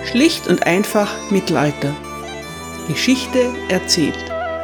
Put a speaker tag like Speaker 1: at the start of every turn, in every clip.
Speaker 1: Schlicht und einfach Mittelalter. Geschichte erzählt.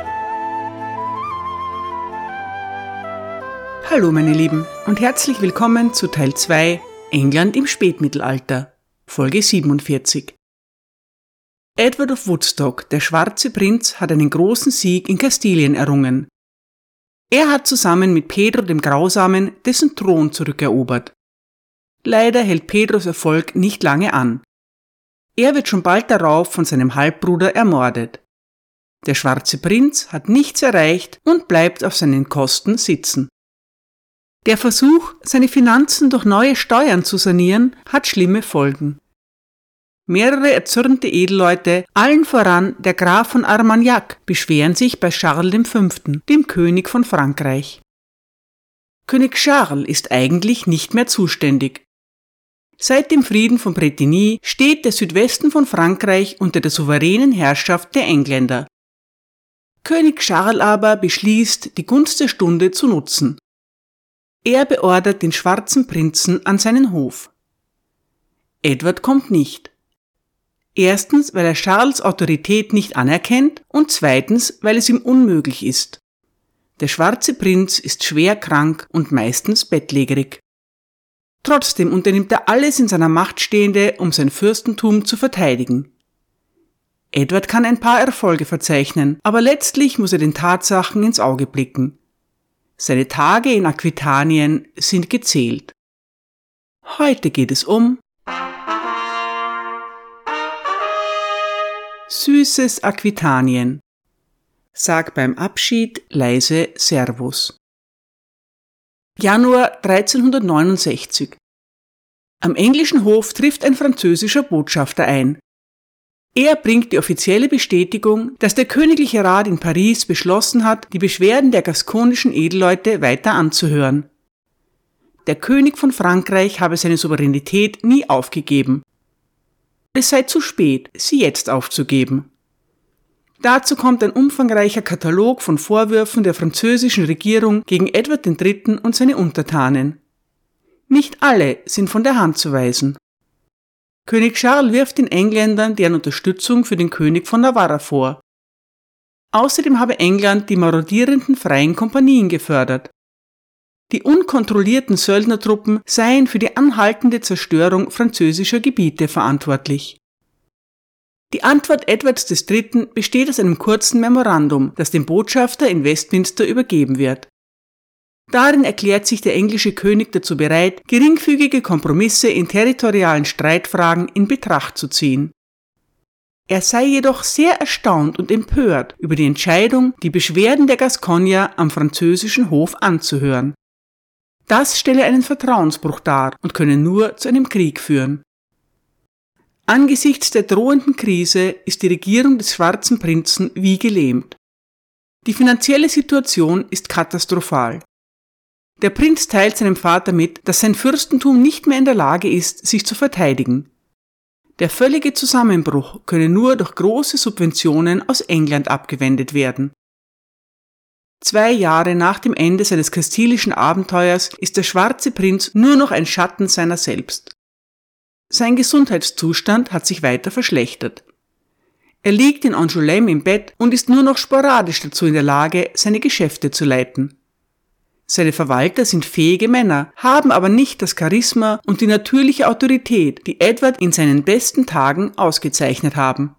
Speaker 1: Hallo meine Lieben und herzlich willkommen zu Teil 2 England im Spätmittelalter, Folge 47. Edward of Woodstock, der schwarze Prinz, hat einen großen Sieg in Kastilien errungen. Er hat zusammen mit Pedro dem Grausamen dessen Thron zurückerobert. Leider hält Pedros Erfolg nicht lange an. Er wird schon bald darauf von seinem Halbbruder ermordet. Der schwarze Prinz hat nichts erreicht und bleibt auf seinen Kosten sitzen. Der Versuch, seine Finanzen durch neue Steuern zu sanieren, hat schlimme Folgen. Mehrere erzürnte Edelleute, allen voran der Graf von Armagnac, beschweren sich bei Charles V., dem König von Frankreich. König Charles ist eigentlich nicht mehr zuständig. Seit dem Frieden von Bretigny steht der Südwesten von Frankreich unter der souveränen Herrschaft der Engländer. König Charles aber beschließt, die Gunst der Stunde zu nutzen. Er beordert den schwarzen Prinzen an seinen Hof. Edward kommt nicht. Erstens, weil er Charles' Autorität nicht anerkennt und zweitens, weil es ihm unmöglich ist. Der schwarze Prinz ist schwer krank und meistens bettlägerig. Trotzdem unternimmt er alles in seiner Macht Stehende, um sein Fürstentum zu verteidigen. Edward kann ein paar Erfolge verzeichnen, aber letztlich muss er den Tatsachen ins Auge blicken. Seine Tage in Aquitanien sind gezählt. Heute geht es um süßes Aquitanien. Sag beim Abschied leise Servus. Januar 1369. Am englischen Hof trifft ein französischer Botschafter ein. Er bringt die offizielle Bestätigung, dass der Königliche Rat in Paris beschlossen hat, die Beschwerden der gaskonischen Edelleute weiter anzuhören. Der König von Frankreich habe seine Souveränität nie aufgegeben. Es sei zu spät, sie jetzt aufzugeben. Dazu kommt ein umfangreicher Katalog von Vorwürfen der französischen Regierung gegen Edward III. Und seine Untertanen. Nicht alle sind von der Hand zu weisen. König Charles wirft den Engländern deren Unterstützung für den König von Navarra vor. Außerdem habe England die marodierenden freien Kompanien gefördert. Die unkontrollierten Söldnertruppen seien für die anhaltende Zerstörung französischer Gebiete verantwortlich. Die Antwort Edwards III. Besteht aus einem kurzen Memorandum, das dem Botschafter in Westminster übergeben wird. Darin erklärt sich der englische König dazu bereit, geringfügige Kompromisse in territorialen Streitfragen in Betracht zu ziehen. Er sei jedoch sehr erstaunt und empört über die Entscheidung, die Beschwerden der Gascogner am französischen Hof anzuhören. Das stelle einen Vertrauensbruch dar und könne nur zu einem Krieg führen. Angesichts der drohenden Krise ist die Regierung des schwarzen Prinzen wie gelähmt. Die finanzielle Situation ist katastrophal. Der Prinz teilt seinem Vater mit, dass sein Fürstentum nicht mehr in der Lage ist, sich zu verteidigen. Der völlige Zusammenbruch könne nur durch große Subventionen aus England abgewendet werden. 2 Jahre nach dem Ende seines kastilischen Abenteuers ist der schwarze Prinz nur noch ein Schatten seiner selbst. Sein Gesundheitszustand hat sich weiter verschlechtert. Er liegt in Angoulême im Bett und ist nur noch sporadisch dazu in der Lage, seine Geschäfte zu leiten. Seine Verwalter sind fähige Männer, haben aber nicht das Charisma und die natürliche Autorität, die Edward in seinen besten Tagen ausgezeichnet haben.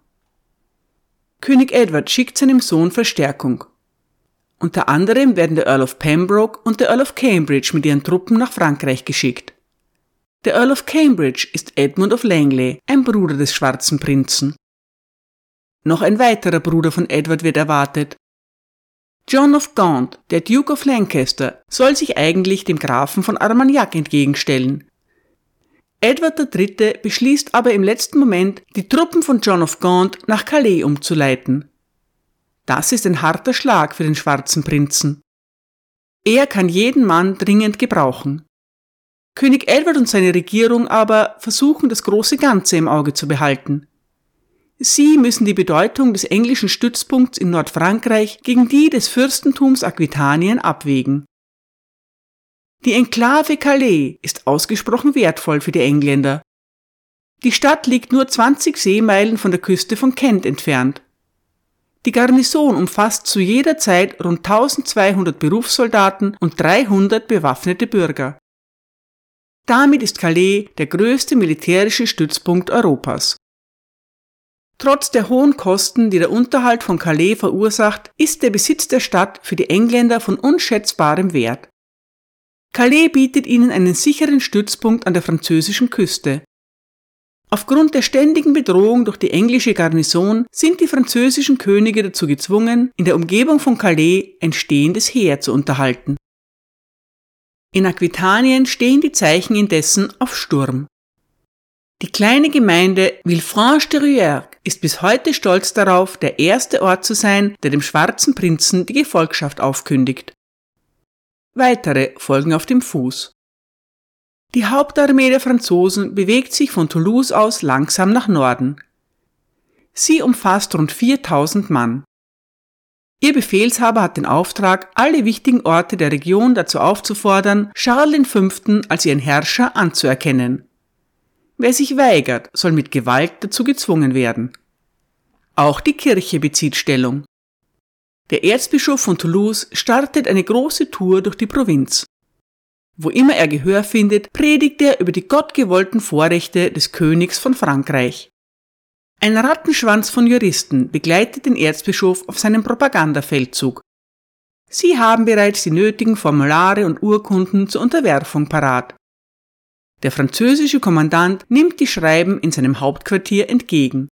Speaker 1: König Edward schickt seinem Sohn Verstärkung. Unter anderem werden der Earl of Pembroke und der Earl of Cambridge mit ihren Truppen nach Frankreich geschickt. Der Earl of Cambridge ist Edmund of Langley, ein Bruder des schwarzen Prinzen. Noch ein weiterer Bruder von Edward wird erwartet. John of Gaunt, der Duke of Lancaster, soll sich eigentlich dem Grafen von Armagnac entgegenstellen. Edward III. Beschließt aber im letzten Moment, die Truppen von John of Gaunt nach Calais umzuleiten. Das ist ein harter Schlag für den schwarzen Prinzen. Er kann jeden Mann dringend gebrauchen. König Edward und seine Regierung aber versuchen, das große Ganze im Auge zu behalten. Sie müssen die Bedeutung des englischen Stützpunkts in Nordfrankreich gegen die des Fürstentums Aquitanien abwägen. Die Enklave Calais ist ausgesprochen wertvoll für die Engländer. Die Stadt liegt nur 20 Seemeilen von der Küste von Kent entfernt. Die Garnison umfasst zu jeder Zeit rund 1200 Berufssoldaten und 300 bewaffnete Bürger. Damit ist Calais der größte militärische Stützpunkt Europas. Trotz der hohen Kosten, die der Unterhalt von Calais verursacht, ist der Besitz der Stadt für die Engländer von unschätzbarem Wert. Calais bietet ihnen einen sicheren Stützpunkt an der französischen Küste. Aufgrund der ständigen Bedrohung durch die englische Garnison sind die französischen Könige dazu gezwungen, in der Umgebung von Calais ein stehendes Heer zu unterhalten. In Aquitanien stehen die Zeichen indessen auf Sturm. Die kleine Gemeinde Villefranche-de-Rouergue ist bis heute stolz darauf, der erste Ort zu sein, der dem schwarzen Prinzen die Gefolgschaft aufkündigt. Weitere folgen auf dem Fuß. Die Hauptarmee der Franzosen bewegt sich von Toulouse aus langsam nach Norden. Sie umfasst rund 4000 Mann. Ihr Befehlshaber hat den Auftrag, alle wichtigen Orte der Region dazu aufzufordern, Charles V. als ihren Herrscher anzuerkennen. Wer sich weigert, soll mit Gewalt dazu gezwungen werden. Auch die Kirche bezieht Stellung. Der Erzbischof von Toulouse startet eine große Tour durch die Provinz. Wo immer er Gehör findet, predigt er über die gottgewollten Vorrechte des Königs von Frankreich. Ein Rattenschwanz von Juristen begleitet den Erzbischof auf seinem Propagandafeldzug. Sie haben bereits die nötigen Formulare und Urkunden zur Unterwerfung parat. Der französische Kommandant nimmt die Schreiben in seinem Hauptquartier entgegen.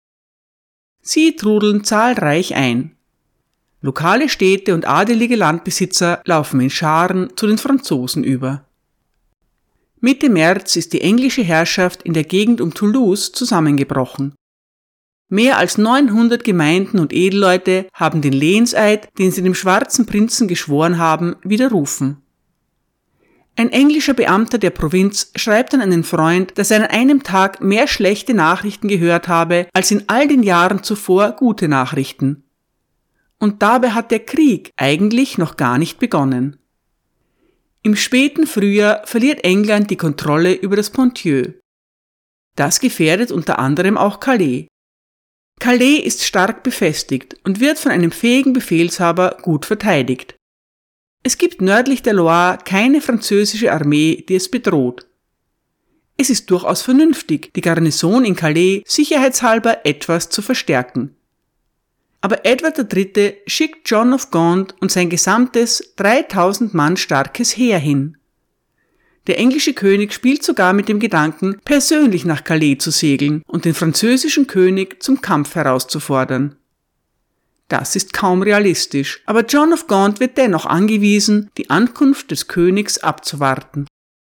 Speaker 1: Sie trudeln zahlreich ein. Lokale Städte und adelige Landbesitzer laufen in Scharen zu den Franzosen über. Mitte März ist die englische Herrschaft in der Gegend um Toulouse zusammengebrochen. Mehr als 900 Gemeinden und Edelleute haben den Lehnseid, den sie dem schwarzen Prinzen geschworen haben, widerrufen. Ein englischer Beamter der Provinz schreibt an einen Freund, dass er an einem Tag mehr schlechte Nachrichten gehört habe, als in all den Jahren zuvor gute Nachrichten. Und dabei hat der Krieg eigentlich noch gar nicht begonnen. Im späten Frühjahr verliert England die Kontrolle über das Ponthieu. Das gefährdet unter anderem auch Calais. Calais ist stark befestigt und wird von einem fähigen Befehlshaber gut verteidigt. Es gibt nördlich der Loire keine französische Armee, die es bedroht. Es ist durchaus vernünftig, die Garnison in Calais sicherheitshalber etwas zu verstärken. Aber Edward III. Schickt John of Gaunt und sein gesamtes 3000 Mann starkes Heer hin. Der englische König spielt sogar mit dem Gedanken, persönlich nach Calais zu segeln und den französischen König zum Kampf herauszufordern. Das ist kaum realistisch, aber John of Gaunt wird dennoch angewiesen, die Ankunft des Königs abzuwarten.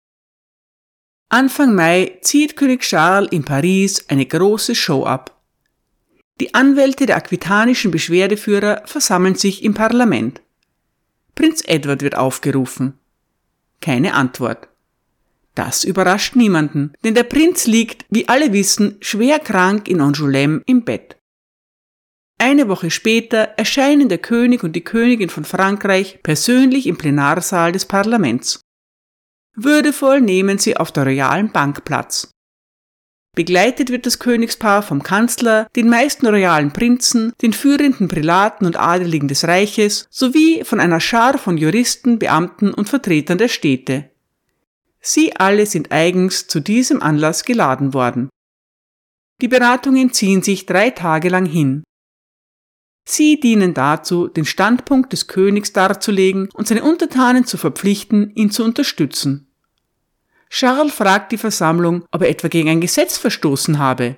Speaker 1: Anfang Mai zieht König Charles in Paris eine große Show ab. Die Anwälte der aquitanischen Beschwerdeführer versammeln sich im Parlament. Prinz Edward wird aufgerufen. Keine Antwort. Das überrascht niemanden, denn der Prinz liegt, wie alle wissen, schwer krank in Angoulême im Bett. Eine Woche später erscheinen der König und die Königin von Frankreich persönlich im Plenarsaal des Parlaments. Würdevoll nehmen sie auf der royalen Bank Platz. Begleitet wird das Königspaar vom Kanzler, den meisten royalen Prinzen, den führenden Prälaten und Adeligen des Reiches sowie von einer Schar von Juristen, Beamten und Vertretern der Städte. Sie alle sind eigens zu diesem Anlass geladen worden. Die Beratungen ziehen sich 3 Tage lang hin. Sie dienen dazu, den Standpunkt des Königs darzulegen und seine Untertanen zu verpflichten, ihn zu unterstützen. Charles fragt die Versammlung, ob er etwa gegen ein Gesetz verstoßen habe.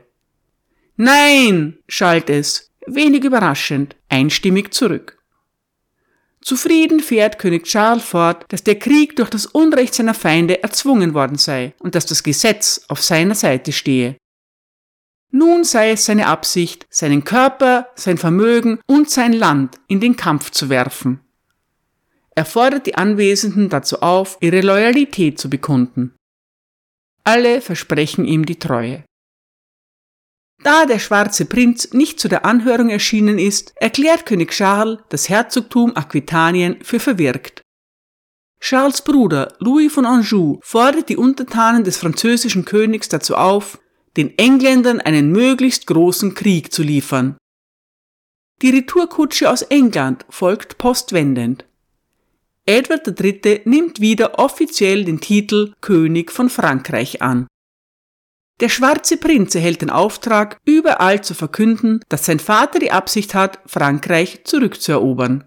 Speaker 1: Nein, schallt es, wenig überraschend, einstimmig zurück. Zufrieden fährt König Charles fort, dass der Krieg durch das Unrecht seiner Feinde erzwungen worden sei und dass das Gesetz auf seiner Seite stehe. Nun sei es seine Absicht, seinen Körper, sein Vermögen und sein Land in den Kampf zu werfen. Er fordert die Anwesenden dazu auf, ihre Loyalität zu bekunden. Alle versprechen ihm die Treue. Da der schwarze Prinz nicht zu der Anhörung erschienen ist, erklärt König Charles das Herzogtum Aquitanien für verwirkt. Charles' Bruder Louis von Anjou fordert die Untertanen des französischen Königs dazu auf, den Engländern einen möglichst großen Krieg zu liefern. Die Retourkutsche aus England folgt postwendend. Edward III. Nimmt wieder offiziell den Titel König von Frankreich an. Der schwarze Prinz erhält den Auftrag, überall zu verkünden, dass sein Vater die Absicht hat, Frankreich zurückzuerobern.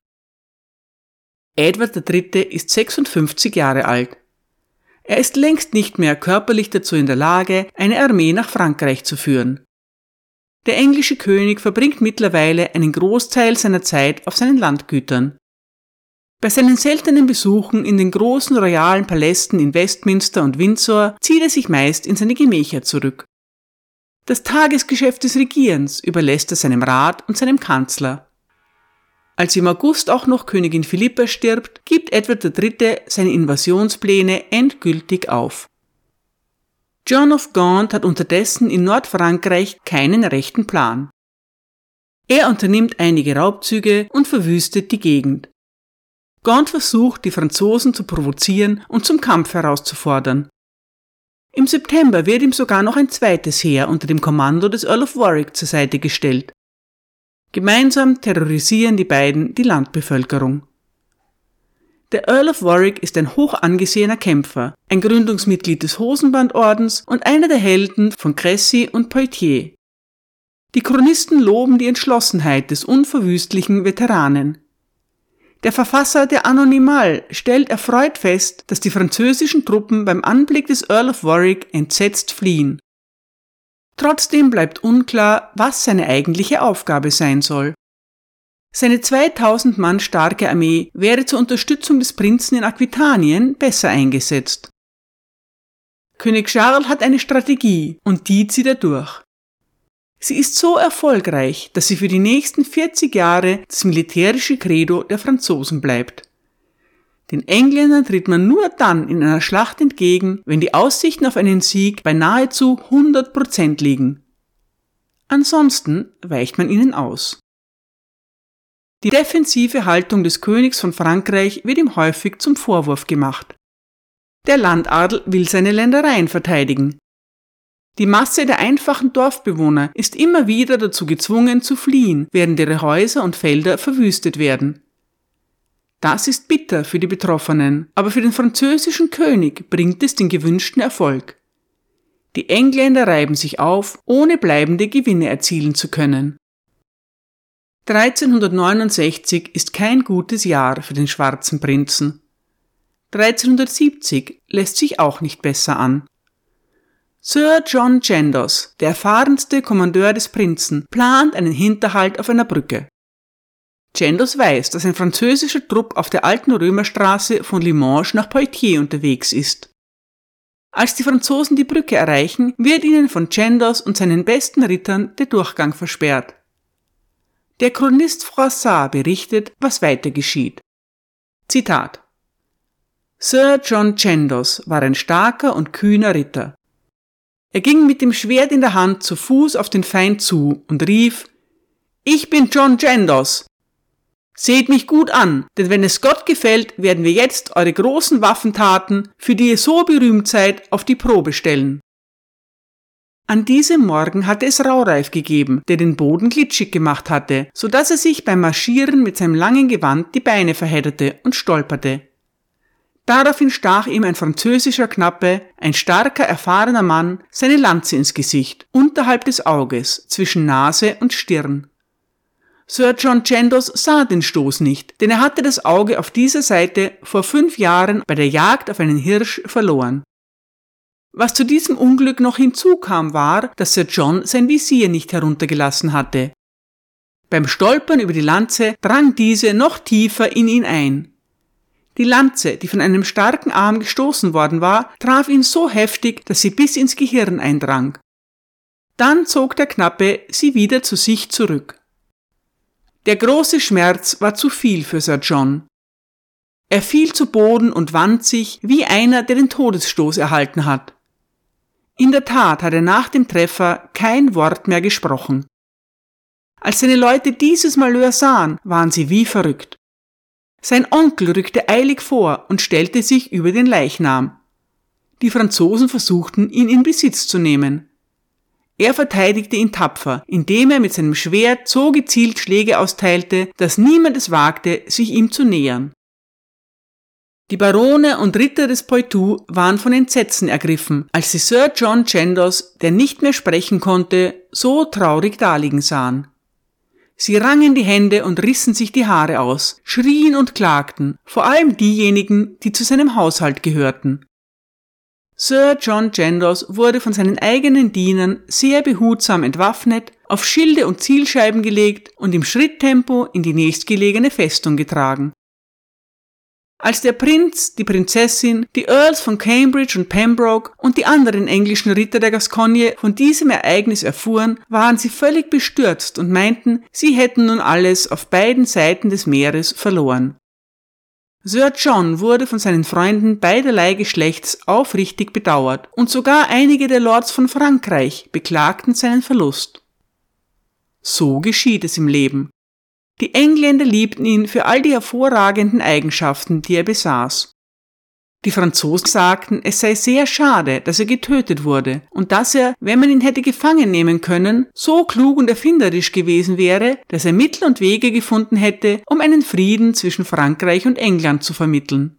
Speaker 1: Edward III. Ist 56 Jahre alt. Er ist längst nicht mehr körperlich dazu in der Lage, eine Armee nach Frankreich zu führen. Der englische König verbringt mittlerweile einen Großteil seiner Zeit auf seinen Landgütern. Bei seinen seltenen Besuchen in den großen royalen Palästen in Westminster und Windsor zieht er sich meist in seine Gemächer zurück. Das Tagesgeschäft des Regierens überlässt er seinem Rat und seinem Kanzler. Als im August auch noch Königin Philippa stirbt, gibt Edward III. Seine Invasionspläne endgültig auf. John of Gaunt hat unterdessen in Nordfrankreich keinen rechten Plan. Er unternimmt einige Raubzüge und verwüstet die Gegend. Gaunt versucht, die Franzosen zu provozieren und zum Kampf herauszufordern. Im September wird ihm sogar noch ein zweites Heer unter dem Kommando des Earl of Warwick zur Seite gestellt. Gemeinsam terrorisieren die beiden die Landbevölkerung. Der Earl of Warwick ist ein hoch angesehener Kämpfer, ein Gründungsmitglied des Hosenbandordens und einer der Helden von Crécy und Poitiers. Die Chronisten loben die Entschlossenheit des unverwüstlichen Veteranen. Der Verfasser der Anonymal stellt erfreut fest, dass die französischen Truppen beim Anblick des Earl of Warwick entsetzt fliehen. Trotzdem bleibt unklar, was seine eigentliche Aufgabe sein soll. Seine 2000 Mann starke Armee wäre zur Unterstützung des Prinzen in Aquitanien besser eingesetzt. König Charles hat eine Strategie und die zieht er durch. Sie ist so erfolgreich, dass sie für die nächsten 40 Jahre das militärische Credo der Franzosen bleibt. Den Engländern tritt man nur dann in einer Schlacht entgegen, wenn die Aussichten auf einen Sieg bei nahezu 100% liegen. Ansonsten weicht man ihnen aus. Die defensive Haltung des Königs von Frankreich wird ihm häufig zum Vorwurf gemacht. Der Landadel will seine Ländereien verteidigen. Die Masse der einfachen Dorfbewohner ist immer wieder dazu gezwungen zu fliehen, während ihre Häuser und Felder verwüstet werden. Das ist bitter für die Betroffenen, aber für den französischen König bringt es den gewünschten Erfolg. Die Engländer reiben sich auf, ohne bleibende Gewinne erzielen zu können. 1369 ist kein gutes Jahr für den schwarzen Prinzen. 1370 lässt sich auch nicht besser an. Sir John Chandos, der erfahrenste Kommandeur des Prinzen, plant einen Hinterhalt auf einer Brücke. Chandos weiß, dass ein französischer Trupp auf der alten Römerstraße von Limoges nach Poitiers unterwegs ist. Als die Franzosen die Brücke erreichen, wird ihnen von Chandos und seinen besten Rittern der Durchgang versperrt. Der Chronist Froissart berichtet, was weiter geschieht. Zitat: Sir John Chandos war ein starker und kühner Ritter. Er ging mit dem Schwert in der Hand zu Fuß auf den Feind zu und rief: Ich bin John Chandos. Seht mich gut an, denn wenn es Gott gefällt, werden wir jetzt eure großen Waffentaten, für die ihr so berühmt seid, auf die Probe stellen. An diesem Morgen hatte es Raureif gegeben, der den Boden glitschig gemacht hatte, so dass er sich beim Marschieren mit seinem langen Gewand die Beine verhedderte und stolperte. Daraufhin stach ihm ein französischer Knappe, ein starker, erfahrener Mann, seine Lanze ins Gesicht, unterhalb des Auges, zwischen Nase und Stirn. Sir John Chandos sah den Stoß nicht, denn er hatte das Auge auf dieser Seite vor 5 Jahren bei der Jagd auf einen Hirsch verloren. Was zu diesem Unglück noch hinzukam, war, dass Sir John sein Visier nicht heruntergelassen hatte. Beim Stolpern über die Lanze drang diese noch tiefer in ihn ein. Die Lanze, die von einem starken Arm gestoßen worden war, traf ihn so heftig, dass sie bis ins Gehirn eindrang. Dann zog der Knappe sie wieder zu sich zurück. Der große Schmerz war zu viel für Sir John. Er fiel zu Boden und wand sich wie einer, der den Todesstoß erhalten hat. In der Tat hat er nach dem Treffer kein Wort mehr gesprochen. Als seine Leute dieses Malheur sahen, waren sie wie verrückt. Sein Onkel rückte eilig vor und stellte sich über den Leichnam. Die Franzosen versuchten, ihn in Besitz zu nehmen. Er verteidigte ihn tapfer, indem er mit seinem Schwert so gezielt Schläge austeilte, dass niemand es wagte, sich ihm zu nähern. Die Barone und Ritter des Poitou waren von Entsetzen ergriffen, als sie Sir John Chandos, der nicht mehr sprechen konnte, so traurig daliegen sahen. Sie rangen die Hände und rissen sich die Haare aus, schrien und klagten, vor allem diejenigen, die zu seinem Haushalt gehörten. Sir John Chandos wurde von seinen eigenen Dienern sehr behutsam entwaffnet, auf Schilde und Zielscheiben gelegt und im Schritttempo in die nächstgelegene Festung getragen. Als der Prinz, die Prinzessin, die Earls von Cambridge und Pembroke und die anderen englischen Ritter der Gascogne von diesem Ereignis erfuhren, waren sie völlig bestürzt und meinten, sie hätten nun alles auf beiden Seiten des Meeres verloren. Sir John wurde von seinen Freunden beiderlei Geschlechts aufrichtig bedauert und sogar einige der Lords von Frankreich beklagten seinen Verlust. So geschieht es im Leben. Die Engländer liebten ihn für all die hervorragenden Eigenschaften, die er besaß. Die Franzosen sagten, es sei sehr schade, dass er getötet wurde und dass er, wenn man ihn hätte gefangen nehmen können, so klug und erfinderisch gewesen wäre, dass er Mittel und Wege gefunden hätte, um einen Frieden zwischen Frankreich und England zu vermitteln.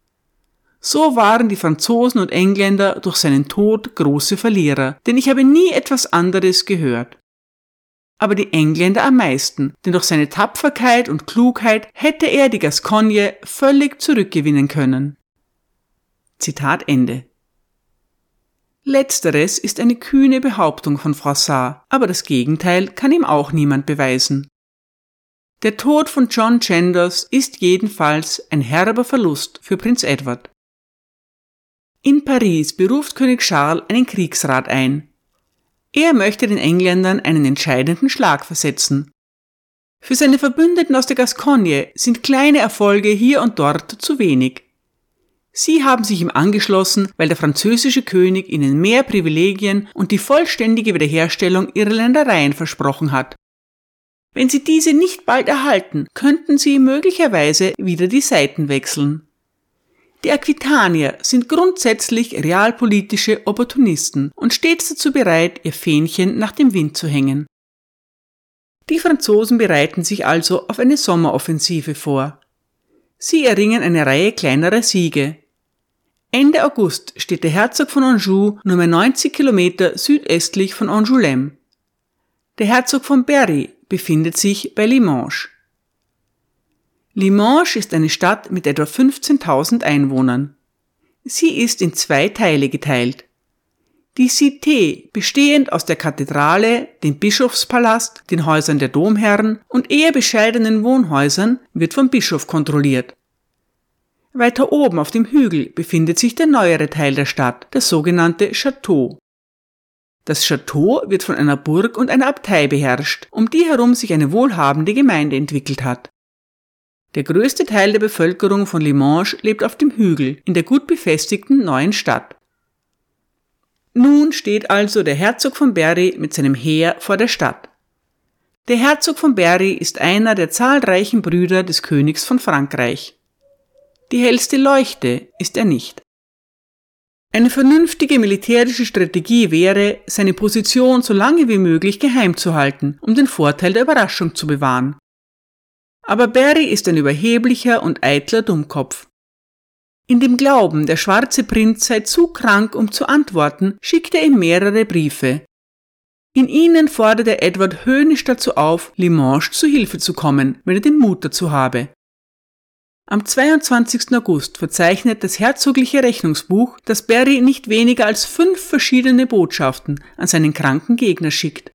Speaker 1: So waren die Franzosen und Engländer durch seinen Tod große Verlierer, denn ich habe nie etwas anderes gehört. Aber die Engländer am meisten, denn durch seine Tapferkeit und Klugheit hätte er die Gascogne völlig zurückgewinnen können. Zitat Ende. Letzteres ist eine kühne Behauptung von Froissart, aber das Gegenteil kann ihm auch niemand beweisen. Der Tod von John Chandos ist jedenfalls ein herber Verlust für Prinz Edward. In Paris beruft König Charles einen Kriegsrat ein. Er möchte den Engländern einen entscheidenden Schlag versetzen. Für seine Verbündeten aus der Gascogne sind kleine Erfolge hier und dort zu wenig. Sie haben sich ihm angeschlossen, weil der französische König ihnen mehr Privilegien und die vollständige Wiederherstellung ihrer Ländereien versprochen hat. Wenn sie diese nicht bald erhalten, könnten sie möglicherweise wieder die Seiten wechseln. Die Aquitanier sind grundsätzlich realpolitische Opportunisten und stets dazu bereit, ihr Fähnchen nach dem Wind zu hängen. Die Franzosen bereiten sich also auf eine Sommeroffensive vor. Sie erringen eine Reihe kleinerer Siege. Ende August steht der Herzog von Anjou nur mehr 90 Kilometer südöstlich von Angoulême. Der Herzog von Berry befindet sich bei Limoges. Limoges ist eine Stadt mit etwa 15.000 Einwohnern. Sie ist in 2 Teile geteilt. Die Cité, bestehend aus der Kathedrale, dem Bischofspalast, den Häusern der Domherren und eher bescheidenen Wohnhäusern, wird vom Bischof kontrolliert. Weiter oben auf dem Hügel befindet sich der neuere Teil der Stadt, das sogenannte Château. Das Château wird von einer Burg und einer Abtei beherrscht, um die herum sich eine wohlhabende Gemeinde entwickelt hat. Der größte Teil der Bevölkerung von Limoges lebt auf dem Hügel, in der gut befestigten neuen Stadt. Nun steht also der Herzog von Berry mit seinem Heer vor der Stadt. Der Herzog von Berry ist einer der zahlreichen Brüder des Königs von Frankreich. Die hellste Leuchte ist er nicht. Eine vernünftige militärische Strategie wäre, seine Position so lange wie möglich geheim zu halten, um den Vorteil der Überraschung zu bewahren. Aber Berry ist ein überheblicher und eitler Dummkopf. In dem Glauben, der schwarze Prinz sei zu krank, um zu antworten, schickt er ihm mehrere Briefe. In ihnen fordert er Edward höhnisch dazu auf, Limoges zu Hilfe zu kommen, wenn er den Mut dazu habe. Am 22. August verzeichnet das herzogliche Rechnungsbuch, dass Berry nicht weniger als 5 verschiedene Botschaften an seinen kranken Gegner schickt.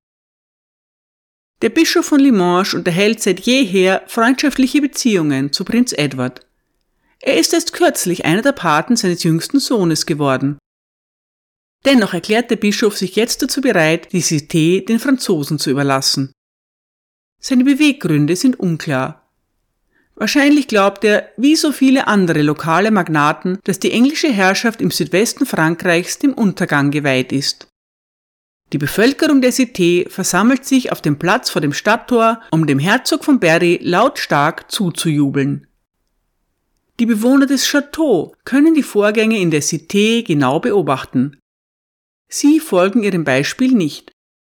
Speaker 1: Der Bischof von Limoges unterhält seit jeher freundschaftliche Beziehungen zu Prinz Edward. Er ist erst kürzlich einer der Paten seines jüngsten Sohnes geworden. Dennoch erklärt der Bischof sich jetzt dazu bereit, die Cité den Franzosen zu überlassen. Seine Beweggründe sind unklar. Wahrscheinlich glaubt er, wie so viele andere lokale Magnaten, dass die englische Herrschaft im Südwesten Frankreichs dem Untergang geweiht ist. Die Bevölkerung der Cité versammelt sich auf dem Platz vor dem Stadttor, um dem Herzog von Berry lautstark zuzujubeln. Die Bewohner des Châteaux können die Vorgänge in der Cité genau beobachten. Sie folgen ihrem Beispiel nicht.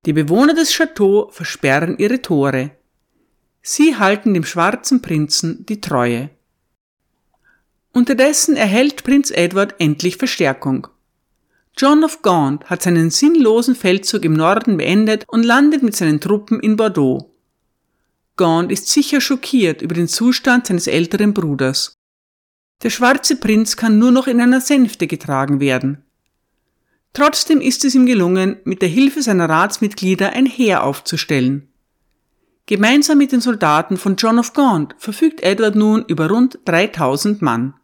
Speaker 1: Die Bewohner des Chateau versperren ihre Tore. Sie halten dem schwarzen Prinzen die Treue. Unterdessen erhält Prinz Edward endlich Verstärkung. John of Gaunt hat seinen sinnlosen Feldzug im Norden beendet und landet mit seinen Truppen in Bordeaux. Gaunt ist sicher schockiert über den Zustand seines älteren Bruders. Der schwarze Prinz kann nur noch in einer Sänfte getragen werden. Trotzdem ist es ihm gelungen, mit der Hilfe seiner Ratsmitglieder ein Heer aufzustellen. Gemeinsam mit den Soldaten von John of Gaunt verfügt Edward nun über rund 3000 Mann.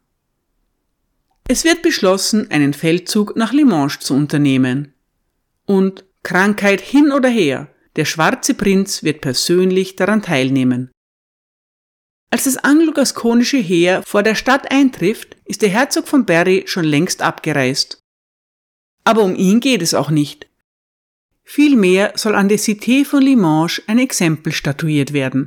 Speaker 1: Es wird beschlossen, einen Feldzug nach Limoges zu unternehmen. Und, Krankheit hin oder her, der schwarze Prinz wird persönlich daran teilnehmen. Als das anglo-gaskonische Heer vor der Stadt eintrifft, ist der Herzog von Berry schon längst abgereist. Aber um ihn geht es auch nicht. Vielmehr soll an der Cité von Limoges ein Exempel statuiert werden.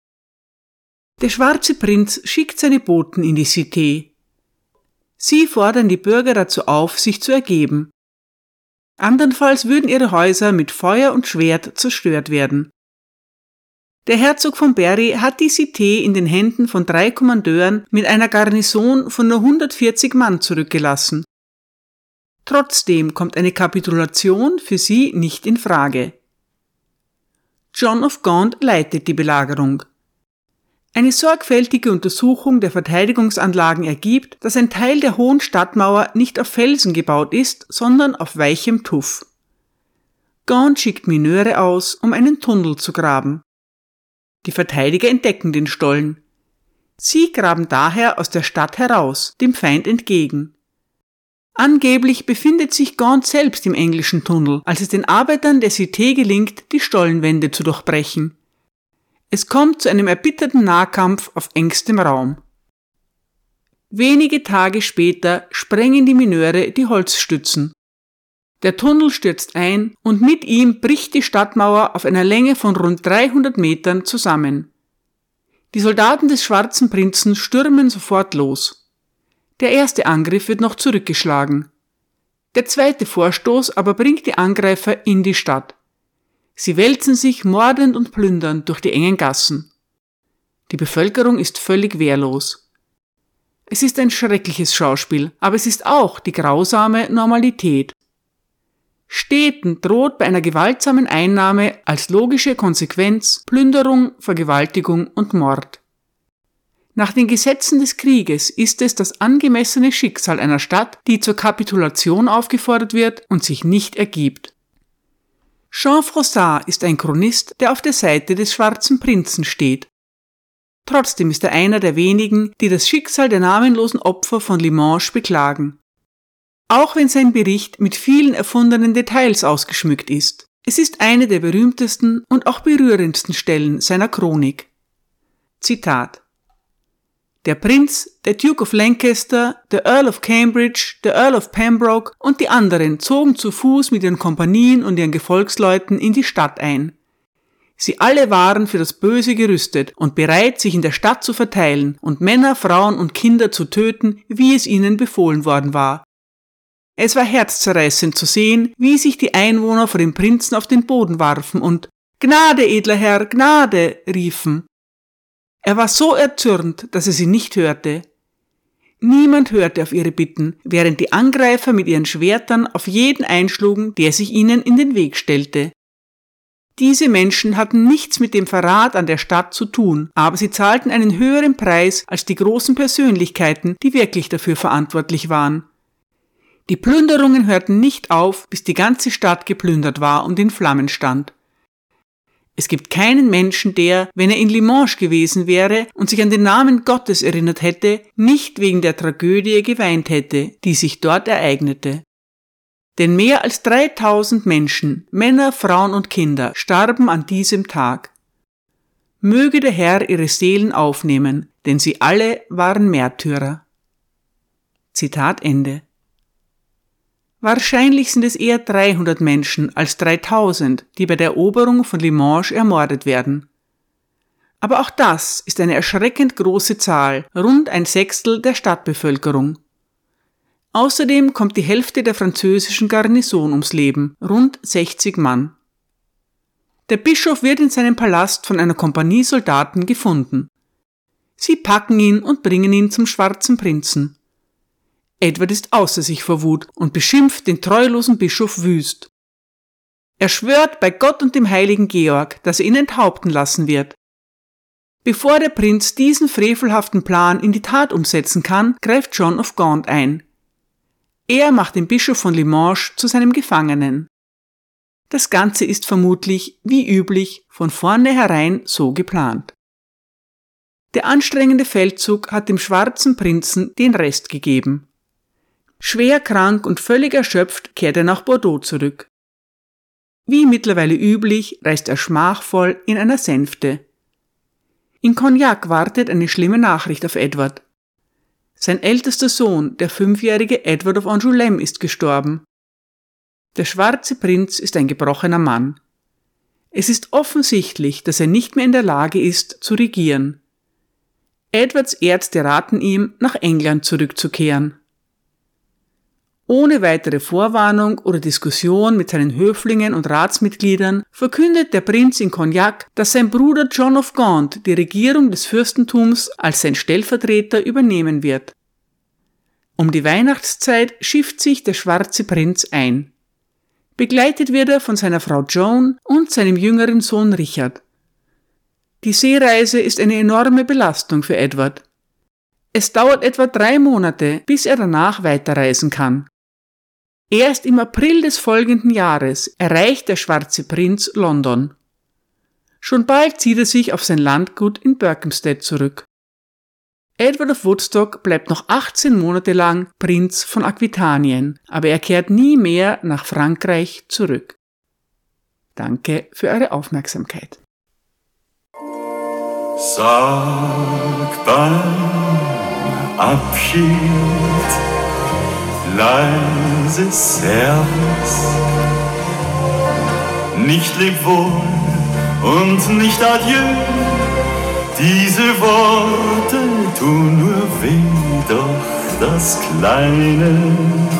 Speaker 1: Der schwarze Prinz schickt seine Boten in die Cité. Sie fordern die Bürger dazu auf, sich zu ergeben. Andernfalls würden ihre Häuser mit Feuer und Schwert zerstört werden. Der Herzog von Berry hat die Cité in den Händen von 3 Kommandeuren mit einer Garnison von nur 140 Mann zurückgelassen. Trotzdem kommt eine Kapitulation für sie nicht in Frage. John of Gaunt leitet die Belagerung. Eine sorgfältige Untersuchung der Verteidigungsanlagen ergibt, dass ein Teil der hohen Stadtmauer nicht auf Felsen gebaut ist, sondern auf weichem Tuff. Gaunt schickt Mineure aus, um einen Tunnel zu graben. Die Verteidiger entdecken den Stollen. Sie graben daher aus der Stadt heraus, dem Feind entgegen. Angeblich befindet sich Gaunt selbst im englischen Tunnel, als es den Arbeitern der Cité gelingt, die Stollenwände zu durchbrechen. Es kommt zu einem erbitterten Nahkampf auf engstem Raum. Wenige Tage später sprengen die Mineure die Holzstützen. Der Tunnel stürzt ein und mit ihm bricht die Stadtmauer auf einer Länge von rund 300 Metern zusammen. Die Soldaten des schwarzen Prinzen stürmen sofort los. Der erste Angriff wird noch zurückgeschlagen. Der zweite Vorstoß aber bringt die Angreifer in die Stadt. Sie wälzen sich mordend und plündernd durch die engen Gassen. Die Bevölkerung ist völlig wehrlos. Es ist ein schreckliches Schauspiel, aber es ist auch die grausame Normalität. Städten droht bei einer gewaltsamen Einnahme als logische Konsequenz Plünderung, Vergewaltigung und Mord. Nach den Gesetzen des Krieges ist es das angemessene Schicksal einer Stadt, die zur Kapitulation aufgefordert wird und sich nicht ergibt. Jean Froissart ist ein Chronist, der auf der Seite des schwarzen Prinzen steht. Trotzdem ist er einer der wenigen, die das Schicksal der namenlosen Opfer von Limoges beklagen. Auch wenn sein Bericht mit vielen erfundenen Details ausgeschmückt ist. Es ist eine der berühmtesten und auch berührendsten Stellen seiner Chronik. Zitat: Der Prinz, der Duke of Lancaster, der Earl of Cambridge, der Earl of Pembroke und die anderen zogen zu Fuß mit ihren Kompanien und ihren Gefolgsleuten in die Stadt ein. Sie alle waren für das Böse gerüstet und bereit, sich in der Stadt zu verteilen und Männer, Frauen und Kinder zu töten, wie es ihnen befohlen worden war. Es war herzzerreißend zu sehen, wie sich die Einwohner vor dem Prinzen auf den Boden warfen und »Gnade, edler Herr, Gnade«, riefen. Er war so erzürnt, dass er sie nicht hörte. Niemand hörte auf ihre Bitten, während die Angreifer mit ihren Schwertern auf jeden einschlugen, der sich ihnen in den Weg stellte. Diese Menschen hatten nichts mit dem Verrat an der Stadt zu tun, aber sie zahlten einen höheren Preis als die großen Persönlichkeiten, die wirklich dafür verantwortlich waren. Die Plünderungen hörten nicht auf, bis die ganze Stadt geplündert war und in Flammen stand. Es gibt keinen Menschen, der, wenn er in Limoges gewesen wäre und sich an den Namen Gottes erinnert hätte, nicht wegen der Tragödie geweint hätte, die sich dort ereignete. Denn mehr als 3000 Menschen, Männer, Frauen und Kinder, starben an diesem Tag. Möge der Herr ihre Seelen aufnehmen, denn sie alle waren Märtyrer. Zitat Ende. Wahrscheinlich sind es eher 300 Menschen als 3000, die bei der Eroberung von Limoges ermordet werden. Aber auch das ist eine erschreckend große Zahl, rund 1/6 der Stadtbevölkerung. Außerdem kommt die Hälfte der französischen Garnison ums Leben, rund 60 Mann. Der Bischof wird in seinem Palast von einer Kompanie Soldaten gefunden. Sie packen ihn und bringen ihn zum Schwarzen Prinzen. Edward ist außer sich vor Wut und beschimpft den treulosen Bischof wüst. Er schwört bei Gott und dem heiligen Georg, dass er ihn enthaupten lassen wird. Bevor der Prinz diesen frevelhaften Plan in die Tat umsetzen kann, greift John of Gaunt ein. Er macht den Bischof von Limoges zu seinem Gefangenen. Das Ganze ist vermutlich, wie üblich, von vornherein so geplant. Der anstrengende Feldzug hat dem Schwarzen Prinzen den Rest gegeben. Schwer krank und völlig erschöpft kehrt er nach Bordeaux zurück. Wie mittlerweile üblich, reist er schmachvoll in einer Sänfte. In Cognac wartet eine schlimme Nachricht auf Edward. Sein ältester Sohn, der 5-jährige Edward of Angoulême, ist gestorben. Der Schwarze Prinz ist ein gebrochener Mann. Es ist offensichtlich, dass er nicht mehr in der Lage ist, zu regieren. Edwards Ärzte raten ihm, nach England zurückzukehren. Ohne weitere Vorwarnung oder Diskussion mit seinen Höflingen und Ratsmitgliedern verkündet der Prinz in Cognac, dass sein Bruder John of Gaunt die Regierung des Fürstentums als sein Stellvertreter übernehmen wird. Um die Weihnachtszeit schifft sich der Schwarze Prinz ein. Begleitet wird er von seiner Frau Joan und seinem jüngeren Sohn Richard. Die Seereise ist eine enorme Belastung für Edward. Es dauert etwa 3 Monate, bis er danach weiterreisen kann. Erst im April des folgenden Jahres erreicht der Schwarze Prinz London. Schon bald zieht er sich auf sein Landgut in Berkhamsted zurück. Edward of Woodstock bleibt noch 18 Monate lang Prinz von Aquitanien, aber er kehrt nie mehr nach Frankreich zurück. Danke für eure Aufmerksamkeit.
Speaker 2: Sag beim Abschied leise Servus, nicht Lebwohl und nicht Adieu, diese Worte tun nur weh, doch das kleine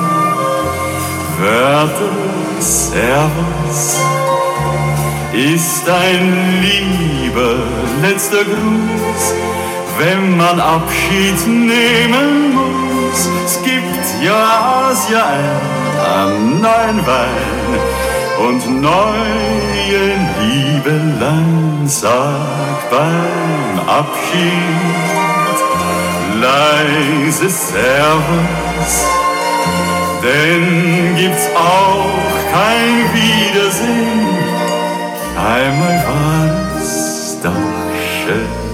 Speaker 2: Wörter Servus ist ein lieber letzter Gruß, wenn man Abschied nehmen muss. Es gibt ja am neuen Wein und neue Liebelein. Sag beim Abschied leise Servus, denn gibt's auch kein Wiedersehen. Einmal war es doch schön.